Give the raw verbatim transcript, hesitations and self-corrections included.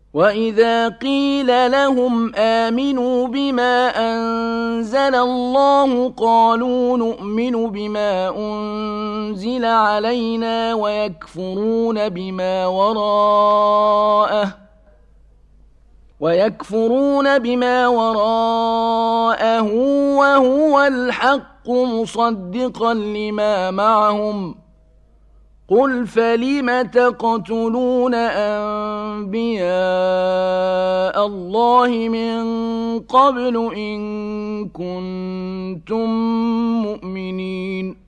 وَإِذَا قِيلَ لَهُمْ آمِنُوا بِمَا أَنزَلَ اللَّهُ قَالُوا نُؤْمِنُ بِمَا أُنزِلَ عَلَيْنَا وَيَكْفُرُونَ بِمَا وَرَاءَهُ وَيَكْفُرُونَ بِمَا وَرَاءَهُ وَهُوَ الْحَقُّ مُصَدِّقًا لِّمَا مَعَهُمْ ۗ قُلْ فَلِمَ تَقْتُلُونَ أَنبِيَاءَ اللَّهِ مِن قَبْلُ إِن كُنتُم مُّؤْمِنِينَ